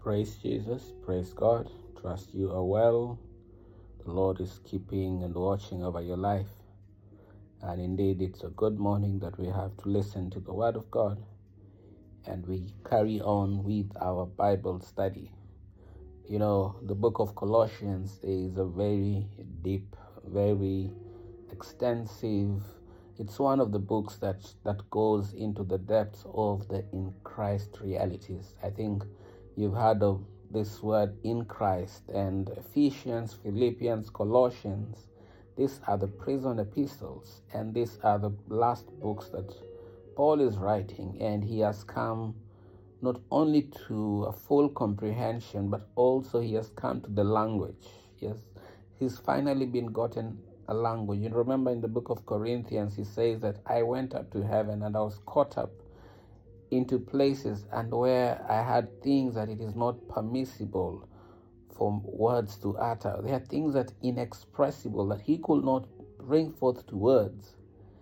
Praise Jesus, praise God. Trust you are well. The Lord is keeping and watching over your life. And indeed, it's a good morning that we have to listen to the Word of God. And we carry on with our Bible study. You know, the book of Colossians is a very deep, very extensive. It's one of the books that goes into the depths of the in Christ realities. I think you've heard of this word in Christ, and Ephesians, Philippians, Colossians. These are the prison epistles, and these are the last books that Paul is writing, and he has come not only to a full comprehension, but also he has come to the language. Yes, he's finally been gotten a language. You remember in the book of Corinthians, he says that I went up to heaven and I was caught up into places and where I had things that it is not permissible for words to utter. There are things that inexpressible that he could not bring forth to words.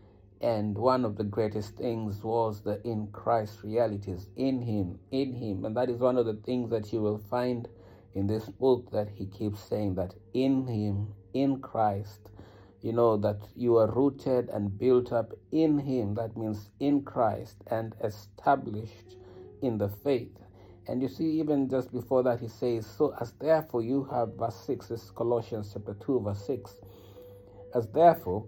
And one of the greatest things was the in Christ realities, in him. And that is one of the things that you will find in this book, that he keeps saying that in him, in Christ, you know, that you are rooted and built up in him. That means in Christ, and established in the faith. And you see, even just before that, he says, so as therefore you have, verse 6, this is Colossians chapter 2, verse 6. As therefore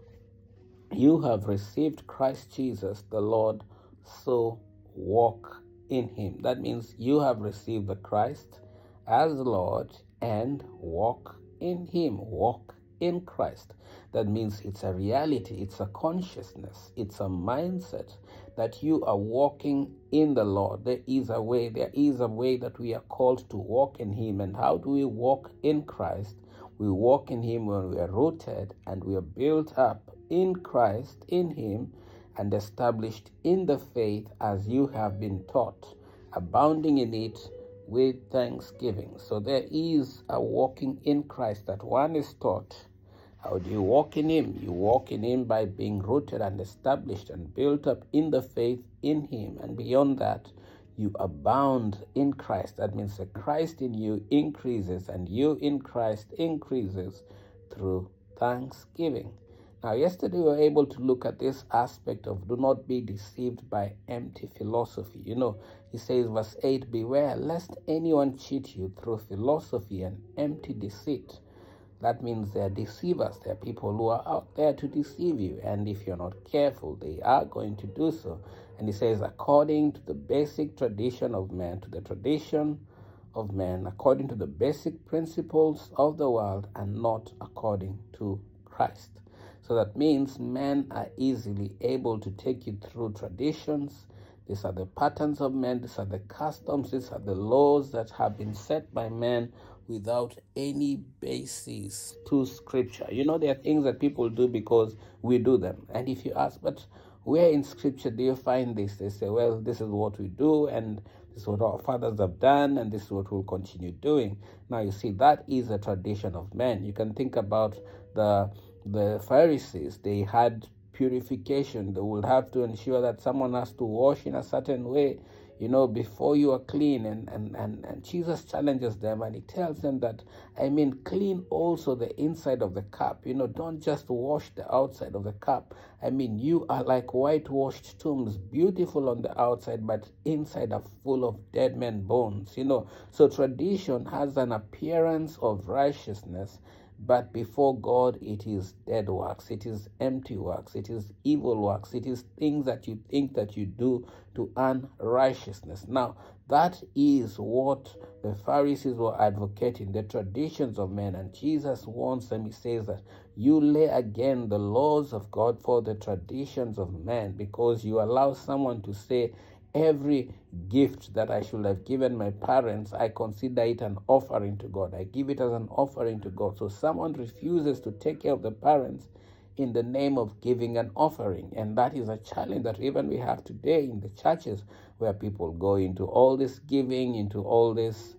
you have received Christ Jesus the Lord, so walk in him. That means you have received the Christ as Lord and walk in him. Walk in Christ. That means it's a reality, it's a consciousness, it's a mindset that you are walking in the Lord. There is a way that we are called to walk in him. And how do we walk in Christ? We walk in him when we are rooted and we are built up in Christ, in him, and established in the faith as you have been taught, abounding in it with thanksgiving. So there is a walking in Christ that one is taught. How do you walk in him? You walk in him by being rooted and established and built up in the faith in him. And beyond that, you abound in Christ. That means the Christ in you increases and you in Christ increases through thanksgiving. Now, yesterday we were able to look at this aspect of do not be deceived by empty philosophy. You know, he says, verse 8, beware lest anyone cheat you through philosophy and empty deceit. That means they are deceivers. There are people who are out there to deceive you. And if you're not careful, they are going to do so. And he says, according to the basic tradition of man, to the tradition of man, according to the basic principles of the world, and not according to Christ. So that means men are easily able to take you through traditions. These are the patterns of men. These are the customs. These are the laws that have been set by men without any basis to Scripture. You know, there are things that people do because we do them. And if you ask, but where in Scripture do you find this? They say, well, this is what we do, and this is what our fathers have done, and this is what we'll continue doing. Now, you see, that is a tradition of men. You can think about the Pharisees. They had purification. They would have to ensure that someone has to wash in a certain way, you know, before you are clean. And Jesus challenges them, and he tells them that, clean also the inside of the cup. You know, don't just wash the outside of the cup. You are like whitewashed tombs, beautiful on the outside, but inside are full of dead men bones. You know, so tradition has an appearance of righteousness, but before God, it is dead works, it is empty works, it is evil works, it is things that you think that you do to earn righteousness. Now, that is what the Pharisees were advocating, the traditions of men. And Jesus warns them. He says that you lay again the laws of God for the traditions of men, because you allow someone to say, every gift that I should have given my parents, I consider it an offering to God. I give it as an offering to God. So someone refuses to take care of the parents in the name of giving an offering. And that is a challenge that even we have today in the churches, where people go into all this giving, into all this,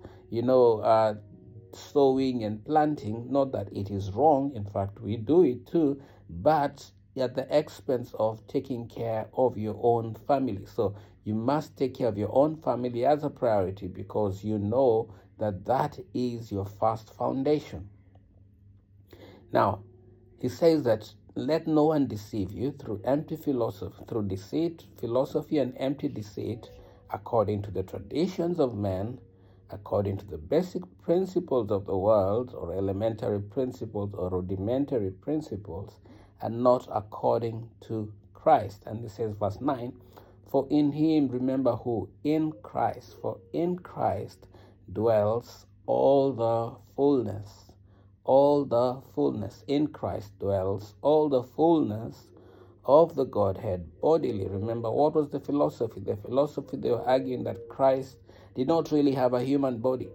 sowing and planting. Not that it is wrong. In fact, we do it too. But at the expense of taking care of your own family. So you must take care of your own family as a priority, because you know that that is your first foundation. Now, he says that let no one deceive you through empty philosophy, through deceit, philosophy, and empty deceit, according to the traditions of men, according to the basic principles of the world, or elementary principles or rudimentary principles, and not according to Christ. And he says, verse 9, for in him, remember who? In Christ. For in Christ dwells all the fullness. All the fullness. In Christ dwells all the fullness of the Godhead bodily. Remember, what was the philosophy? The philosophy, they were arguing that Christ did not really have a human body.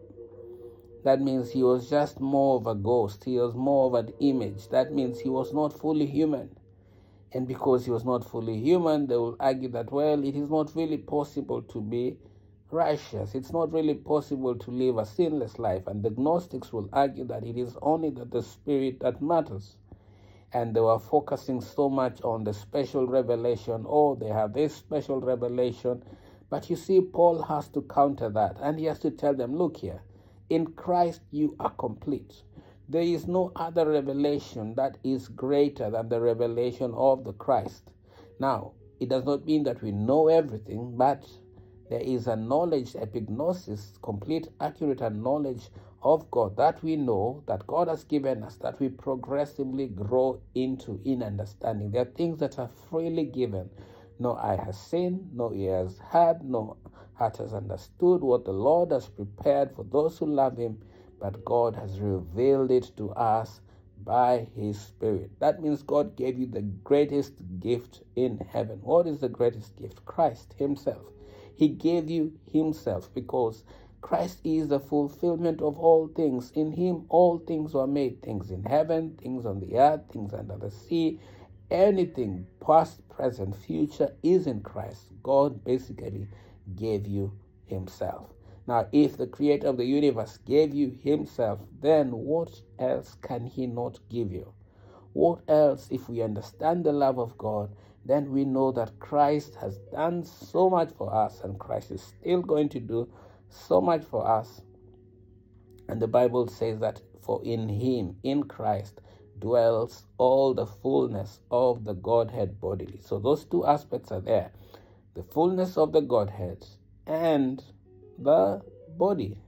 That means he was just more of a ghost. He was more of an image. That means he was not fully human. And because he was not fully human, they will argue that, well, it is not really possible to be righteous. It's not really possible to live a sinless life. And the Gnostics will argue that it is only the spirit that matters. And they were focusing so much on the special revelation. Oh, they have this special revelation. But you see, Paul has to counter that. And he has to tell them, look here, in Christ you are complete. There is no other revelation that is greater than the revelation of the Christ. Now, it does not mean that we know everything, but there is a knowledge, epignosis, complete, accurate knowledge of God that we know, that God has given us, that we progressively grow into in understanding. There are things that are freely given. No eye has seen, no ear has heard, no heart has understood what the Lord has prepared for those who love him, but God has revealed it to us by his Spirit. That means God gave you the greatest gift in heaven. What is the greatest gift? Christ himself. He gave you himself, because Christ is the fulfillment of all things. In him all things were made, things in heaven, things on the earth, things under the sea. Anything, past, present, future, is in Christ. God basically gave you himself. Now, if the creator of the universe gave you himself, then what else can he not give you? What else, if we understand the love of God, then we know that Christ has done so much for us, and Christ is still going to do so much for us. And the Bible says that for in him, in Christ, dwells all the fullness of the Godhead bodily. So those two aspects are there. The fullness of the Godhead and the body.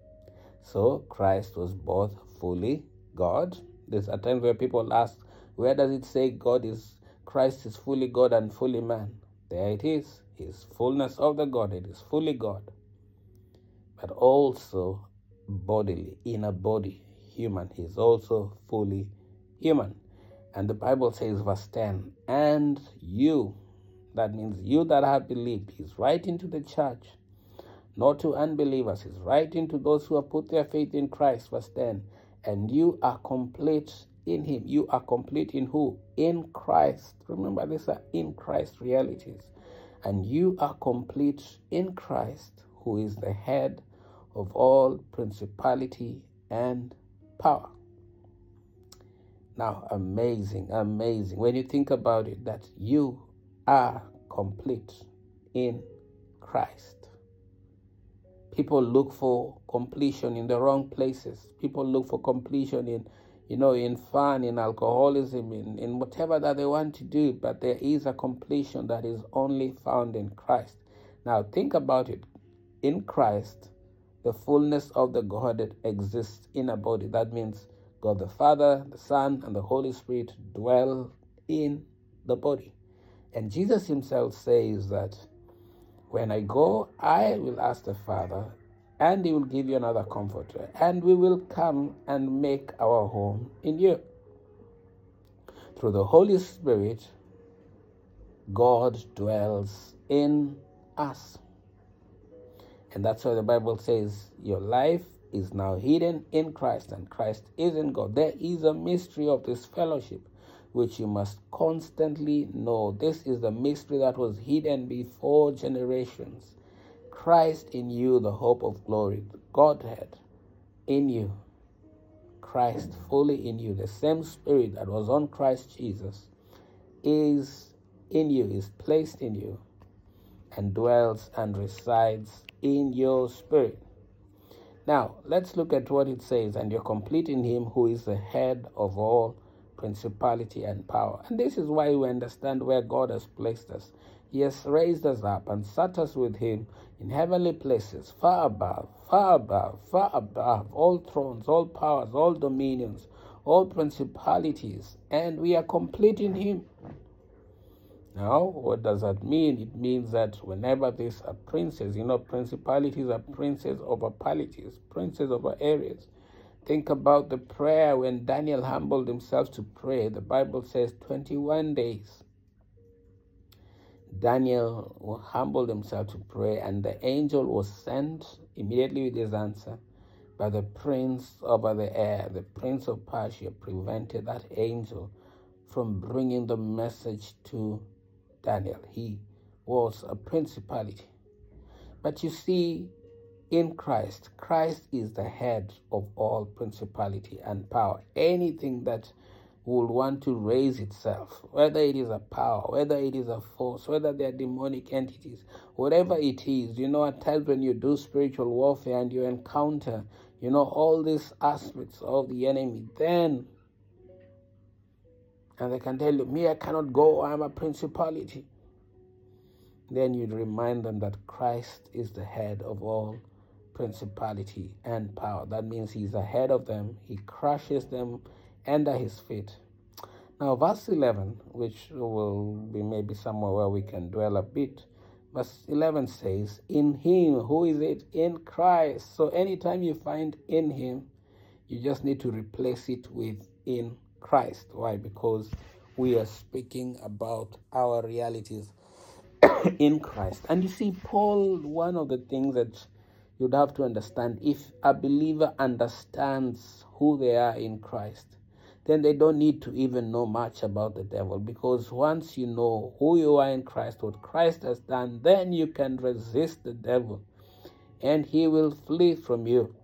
So Christ was both fully God. There's a time where people ask, where does it say Christ is fully God and fully man? There it is. His fullness of the Godhead is fully God, but also bodily, in a body, human. He's also fully human. And the Bible says, verse 10, and you, that means you that have believed. He's writing to the church, not to unbelievers. He's writing to those who have put their faith in Christ, verse 10. And you are complete in him. You are complete in who? In Christ. Remember, these are in Christ realities. And you are complete in Christ, who is the head of all principality and power. Now, amazing. When you think about it, that you are complete in Christ. People look for completion in the wrong places. People look for completion in fun, in alcoholism, in whatever that they want to do. But there is a completion that is only found in Christ. Now, think about it. In Christ, the fullness of the Godhead exists in a body. That means God the Father, the Son, and the Holy Spirit dwell in the body. And Jesus himself says that when I go, I will ask the Father, and he will give you another comforter, and we will come and make our home in you. Through the Holy Spirit, God dwells in us. And that's why the Bible says your life is now hidden in Christ, and Christ is in God. There is a mystery of this fellowship which you must constantly know. This is the mystery that was hidden before generations. Christ in you, the hope of glory. Godhead in you. Christ fully in you. The same Spirit that was on Christ Jesus is in you, is placed in you, and dwells and resides in your spirit. Now, let's look at what it says, and you're complete in him who is the head of all principality and power. And this is why we understand where God has placed us. He has raised us up and set us with him in heavenly places, far above, far above, far above all thrones, all powers, all dominions, all principalities, and we are complete in him. Now, what does that mean? It means that whenever there's a princess, principalities are princes over polities, princes over areas. Think about the prayer when Daniel humbled himself to pray. The Bible says 21 days. Daniel humbled himself to pray, and the angel was sent immediately with his answer. But the prince over the air, the prince of Persia, prevented that angel from bringing the message to Daniel. He was a principality. But you see, in Christ is the head of all principality and power. Anything that would want to raise itself, whether it is a power, whether it is a force, whether they are demonic entities, whatever it is, at times when you do spiritual warfare and you encounter, all these aspects of the enemy, then, and they can tell you, me, I cannot go, I'm a principality. Then you'd remind them that Christ is the head of all principality and power. That means he's ahead of them. He crushes them under his feet. Now, verse 11, which will be maybe somewhere where we can dwell a bit. Verse 11 says, in him, who is it? In Christ. So anytime you find in him, you just need to replace it with in Christ. Why? Because we are speaking about our realities in Christ. And you see, Paul, one of the things that you'd have to understand, if a believer understands who they are in Christ, then they don't need to even know much about the devil, because once you know who you are in Christ, what Christ has done, then you can resist the devil and he will flee from you.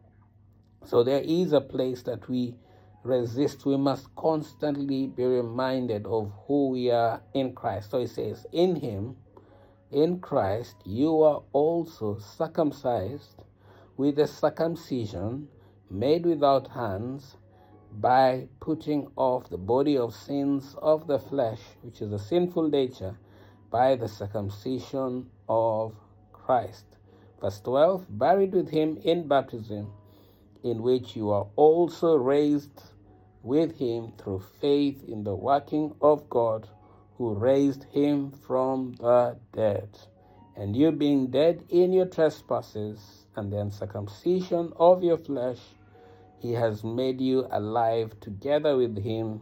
So there is a place that we resist. We must constantly be reminded of who we are in Christ. So it says, in him, in Christ, you are also circumcised with a circumcision made without hands, by putting off the body of sins of the flesh, which is a sinful nature, by the circumcision of Christ. Verse 12, buried with him in baptism, in which you are also raised with him through faith in the working of God, who raised him from the dead. And you being dead in your trespasses and the uncircumcision of your flesh, he has made you alive together with him,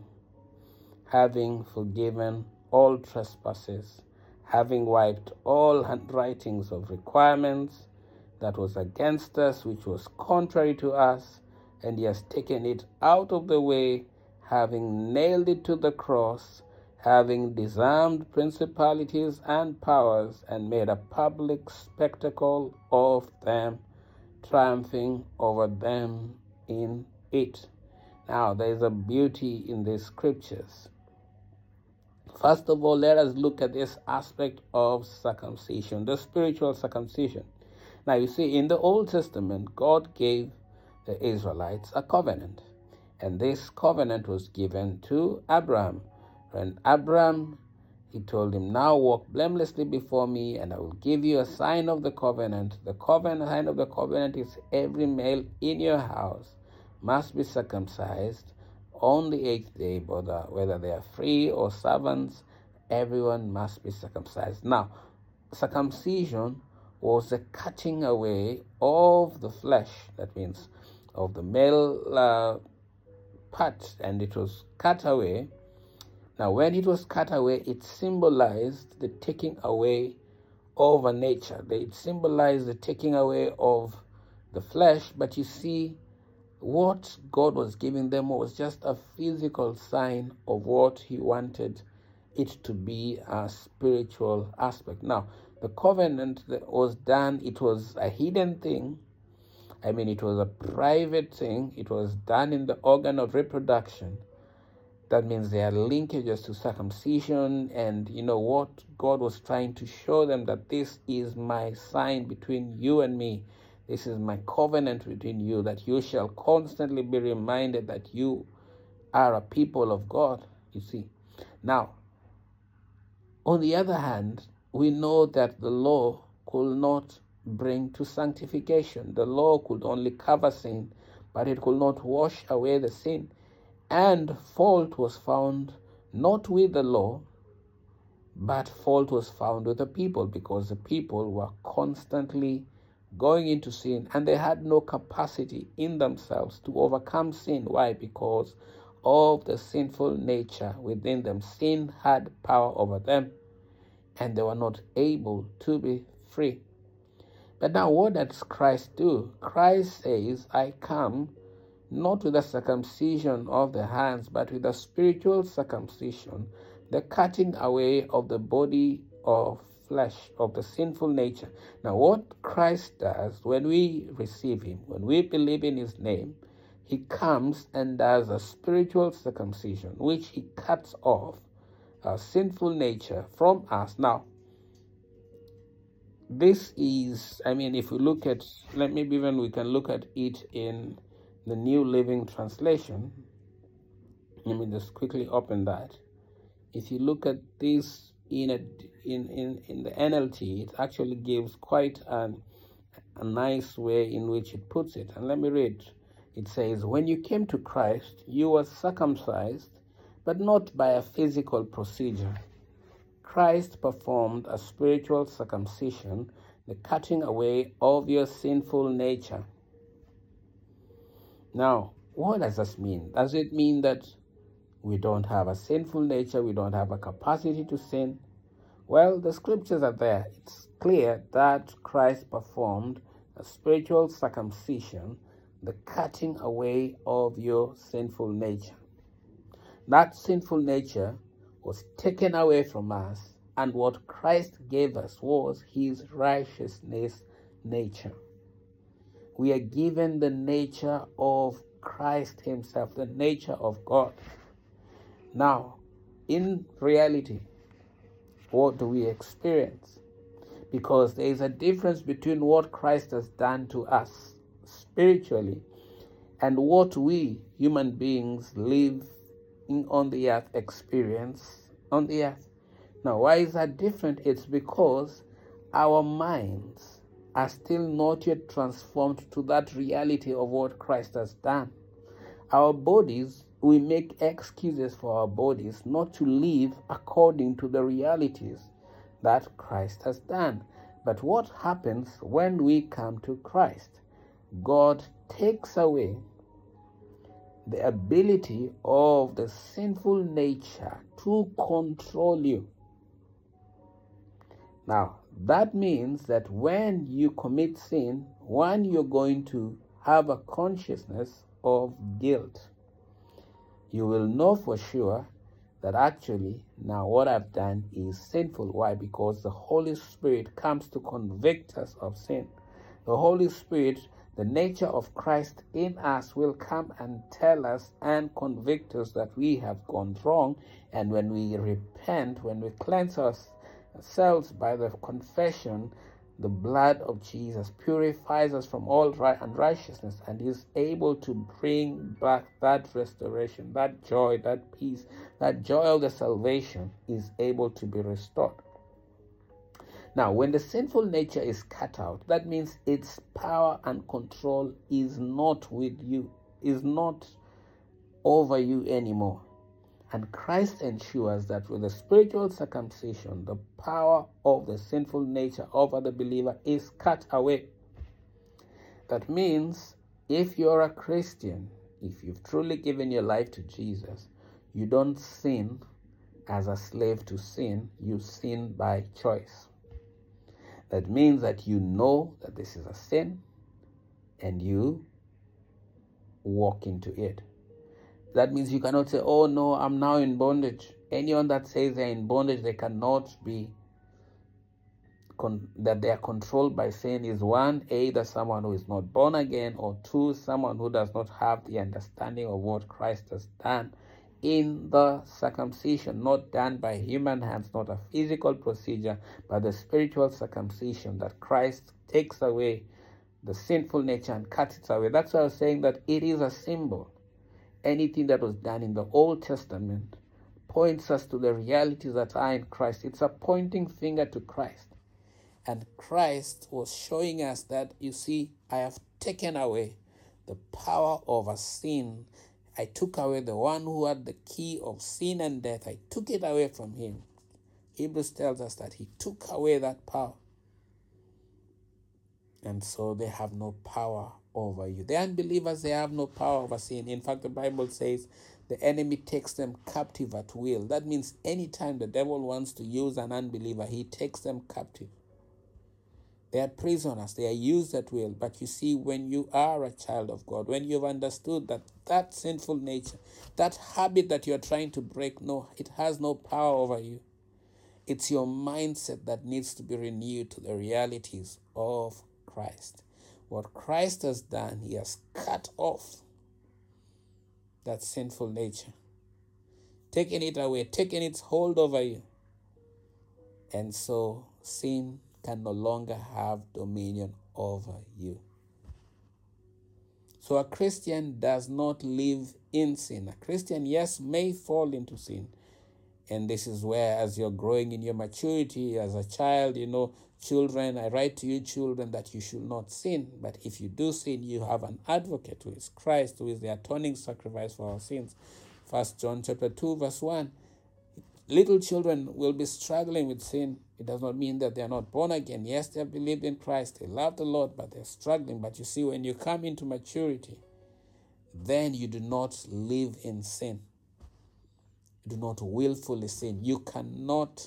having forgiven all trespasses, having wiped all handwritings of requirements that was against us, which was contrary to us, and he has taken it out of the way, having nailed it to the cross, having disarmed principalities and powers, and made a public spectacle of them, triumphing over them in it. Now, there is a beauty in these scriptures. First of all, let us look at this aspect of circumcision, the spiritual circumcision. Now, you see, in the Old Testament, God gave the Israelites a covenant, and this covenant was given to Abraham. And Abraham, he told him, now walk blamelessly before me, and I will give you a sign of the covenant. The sign of the covenant is every male in your house must be circumcised on the 8th day, whether they are free or servants, everyone must be circumcised. Now, circumcision was the cutting away of the flesh, that means of the male part, and it was cut away. Now, when it was cut away, it symbolized the taking away of a nature. It symbolized the taking away of the flesh, but you see, what God was giving them was just a physical sign of what he wanted it to be, a spiritual aspect. Now, the covenant that was done, it was a hidden thing. It was a private thing. It was done in the organ of reproduction. That means there are linkages to circumcision, and you know what God was trying to show them, that this is my sign between you and me. This is my covenant between you, that you shall constantly be reminded that you are a people of God, you see. Now, on the other hand, we know that the law could not bring to sanctification. The law could only cover sin, but it could not wash away the sin. And fault was found not with the law, but fault was found with the people, because the people were constantly going into sin, and they had no capacity in themselves to overcome sin. Why? Because of the sinful nature within them. Sin had power over them, and they were not able to be free. But now what does Christ do? Christ says, I come not with a circumcision of the hands, but with a spiritual circumcision, the cutting away of the body of flesh, of the sinful nature. Now what Christ does when we receive him, when we believe in his name, he comes and does a spiritual circumcision, which he cuts off our sinful nature from us. Now, this is, if we look at, maybe even we can look at it in the New Living Translation. Let me just quickly open that. If you look at this in the NLT, it actually gives quite a nice way in which it puts it. And let me read. It says, when you came to Christ, you were circumcised, but not by a physical procedure. Christ performed a spiritual circumcision, the cutting away of your sinful nature. Now, what does this mean? Does it mean that we don't have a sinful nature, we don't have a capacity to sin? Well, the scriptures are there. It's clear that Christ performed a spiritual circumcision, the cutting away of your sinful nature. That sinful nature was taken away from us, and what Christ gave us was his righteousness nature. We are given the nature of Christ himself, the nature of God. Now, in reality, what do we experience? Because there is a difference between what Christ has done to us spiritually and what we, human beings, live on the earth, experience on the earth. Now, why is that different? It's because our minds are still not yet transformed to that reality of what Christ has done. Our bodies, we make excuses for our bodies not to live according to the realities that Christ has done. But what happens when we come to Christ? God takes away the ability of the sinful nature to control you. Now, that means that when you commit sin, one, you're going to have a consciousness of guilt. You will know for sure that actually, now what I've done is sinful. Why? Because the Holy Spirit comes to convict us of sin. The Holy Spirit, the nature of Christ in us, will come and tell us and convict us that we have gone wrong. And when we repent, when we cleanse ourselves by the confession, the blood of Jesus purifies us from all unrighteousness and is able to bring back that restoration, that joy, that peace, that joy of the salvation is able to be restored. Now, when the sinful nature is cut out, that means its power and control is not with you, is not over you anymore. And Christ ensures that with the spiritual circumcision, the power of the sinful nature over the believer is cut away. That means if you're a Christian, if you've truly given your life to Jesus, you don't sin as a slave to sin, you sin by choice. That means that you know that this is a sin and you walk into it. That means you cannot say, oh no, I'm now in bondage. Anyone that says they're in bondage, they cannot be, that they are controlled by sin is one, either someone who is not born again, or two, someone who does not have the understanding of what Christ has done in the circumcision, not done by human hands, not a physical procedure, but the spiritual circumcision, that Christ takes away the sinful nature and cuts it away. That's why I was saying that it is a symbol. Anything that was done in the Old Testament points us to the realities that are in Christ. It's a pointing finger to Christ. And Christ was showing us that, you see, I have taken away the power over sin. I took away the one who had the key of sin and death. I took it away from him. Hebrews tells us that he took away that power. And so they have no power over you. The unbelievers, they have no power over sin. In fact, the Bible says the enemy takes them captive at will. That means anytime the devil wants to use an unbeliever, he takes them captive. They are prisoners. They are used at will. But you see, when you are a child of God, when you've understood that that sinful nature, that habit that you're trying to break, no, it has no power over you. It's your mindset that needs to be renewed to the realities of Christ. What Christ has done, he has cut off that sinful nature, taking it away, taking its hold over you. And so sin can no longer have dominion over you. So a Christian does not live in sin. A Christian, yes, may fall into sin. And this is where, as you're growing in your maturity as a child, children, I write to you, children, that you should not sin. But if you do sin, you have an advocate, who is Christ, who is the atoning sacrifice for our sins. 1 John chapter 2, verse 1. Little children will be struggling with sin. It does not mean that they are not born again. Yes, they have believed in Christ. They love the Lord, but they're struggling. But you see, when you come into maturity, then you do not live in sin. You do not willfully sin. You cannot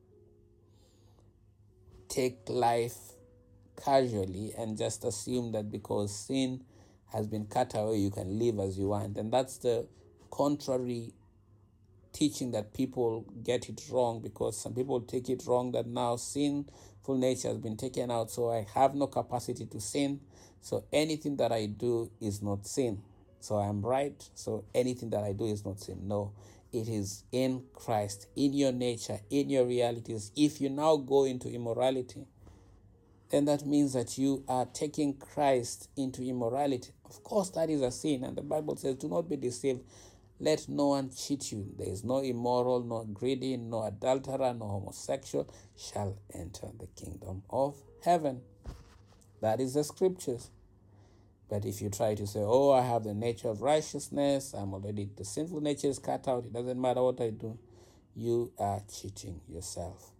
take life casually and just assume that because sin has been cut away, you can live as you want. And that's the contrary teaching that people get it wrong, because some people take it wrong that now sinful nature has been taken out, so I have no capacity to sin, so anything that I do is not sin. So I'm right, so anything that I do is not sin. No, it is in Christ, in your nature, in your realities. If you now go into immorality, then that means that you are taking Christ into immorality. Of course, that is a sin, and the Bible says, do not be deceived. Let no one cheat you. There is no immoral, no greedy, no adulterer, no homosexual shall enter the kingdom of heaven. That is the scriptures. But if you try to say, oh, I have the nature of righteousness, the sinful nature is cut out, it doesn't matter what I do, you are cheating yourself.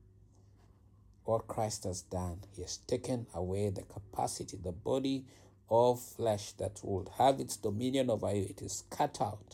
What Christ has done, he has taken away the capacity, the body of flesh that would have its dominion over you. It is cut out.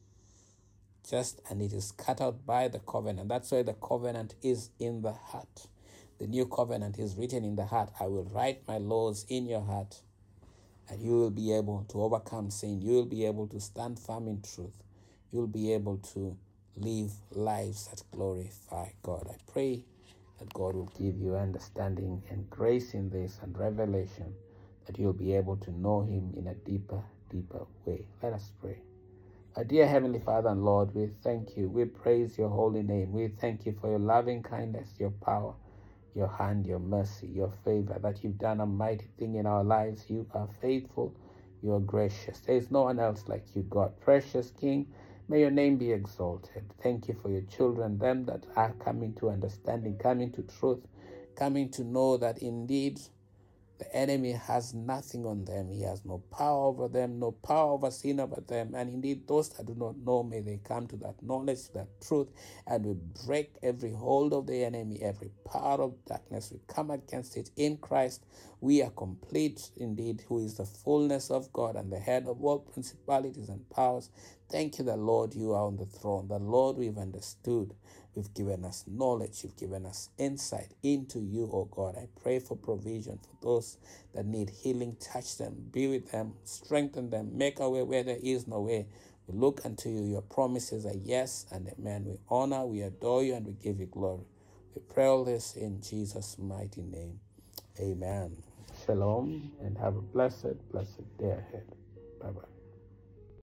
And it is cut out by the covenant. That's why the covenant is in the heart. The new covenant is written in the heart. I will write my laws in your heart, and you will be able to overcome sin. You will be able to stand firm in truth. You will be able to live lives that glorify God. I pray that God will give you understanding and grace in this and revelation, that you'll be able to know him in a deeper way. Let us pray. Our dear Heavenly Father and Lord, we thank you. We praise your holy name. We thank you for your loving kindness, your power, your hand, your mercy, your favor, that you've done a mighty thing in our lives. You are faithful. You are gracious. There is no one else like you, God. Precious King, may your name be exalted. Thank you for your children, them that are coming to understanding, coming to truth, coming to know that indeed the enemy has nothing on them. He has no power over them, no power over sin over them. And indeed, those that do not know, may they come to that knowledge, that truth, and we break every hold of the enemy, every power of darkness. We come against it in Christ. We are complete indeed, who is the fullness of God and the head of all principalities and powers. Thank you, the Lord, you are on the throne. The Lord, we've understood. You've given us knowledge. You've given us insight into you, oh God. I pray for provision for those that need healing. Touch them, be with them, strengthen them, make a way where there is no way. We look unto you. Your promises are yes and amen. We honor, we adore you, and we give you glory. We pray all this in Jesus' mighty name. Amen. Shalom, and have a blessed day ahead. Bye-bye.